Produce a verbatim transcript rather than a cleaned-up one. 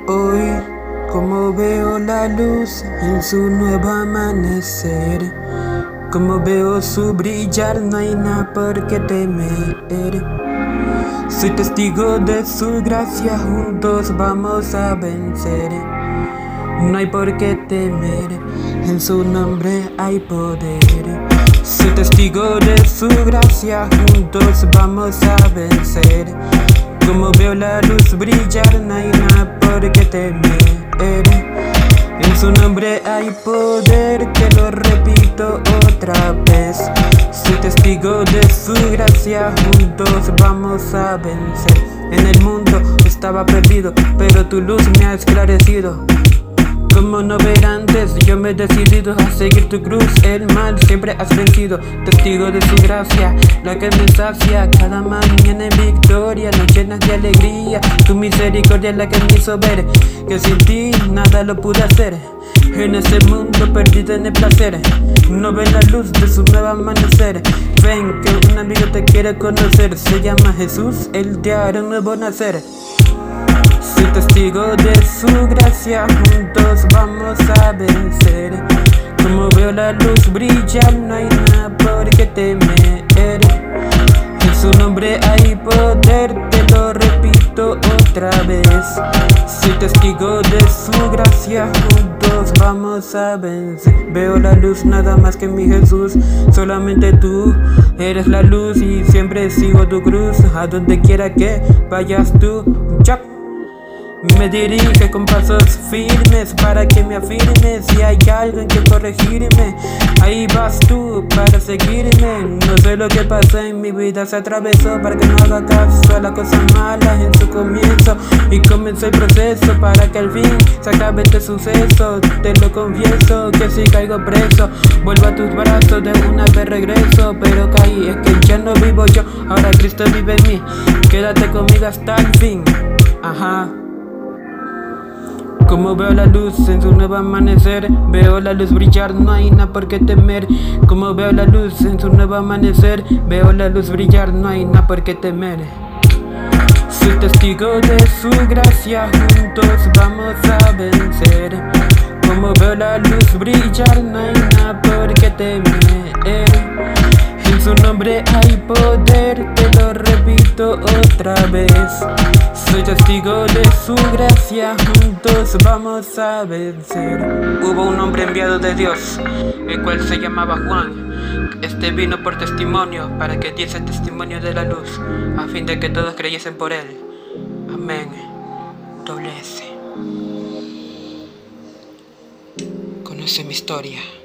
Hoy, como veo la luz en su nuevo amanecer, como veo su brillar, no hay nada por qué temer. Soy testigo de su gracia, juntos vamos a vencer. No hay por qué temer, en su nombre hay poder. Soy testigo de su gracia, juntos vamos a vencer. Como veo la luz brillar, no hay nada por qué temer. En su nombre hay poder, te lo repito otra vez. Soy testigo de su gracia, juntos vamos a vencer. En el mundo estaba perdido, pero tu luz me ha esclarecido. Como no ver antes, yo me he decidido a seguir tu cruz. El mal siempre has vencido. Testigo de su gracia, la que me sacia cada mañana en victoria, nos llenas de alegría. Tu misericordia es la que me hizo ver que sin ti nada lo pude hacer. En este mundo perdido en el placer, no ven la luz de su nuevo amanecer. Ven que un amigo te quiere conocer, se llama Jesús, él te hará un nuevo nacer. Soy testigo de su gracia, juntos vamos a vencer. Como veo la luz brillar, no hay nada por qué temer. En su nombre hay poder, te lo repito otra vez. Soy testigo de su gracia, juntos vamos a vencer. Veo la luz nada más que mi Jesús, solamente tú eres la luz y siempre sigo tu cruz. A donde quiera que vayas tú, ¡chac! Me dirige con pasos firmes para que me afirmes. Si hay algo en que corregirme, ahí vas tú para seguirme. No sé lo que pasa en mi vida, se atravesó para que no haga caso a las cosas malas en su comienzo. Y comenzó el proceso para que al fin se acabe este suceso. Te lo confieso que si caigo preso, vuelvo a tus brazos, de una vez regreso. Pero caí, es que ya no vivo yo, ahora Cristo vive en mí. Quédate conmigo hasta el fin. Ajá. Como veo la luz en su nuevo amanecer, veo la luz brillar, no hay nada por qué temer. Como veo la luz en su nuevo amanecer, veo la luz brillar, no hay nada por qué temer. Soy testigo de su gracia, juntos vamos a vencer. Como veo la luz brillar, no hay nada por qué temer. En su nombre hay poder, te lo repito otra vez. Soy testigo de su gracia, juntos vamos a vencer. Hubo un hombre enviado de Dios, el cual se llamaba Juan. Este vino por testimonio, para que diese testimonio de la luz, a fin de que todos creyesen por él. Amén. Doble S. Conoce mi historia.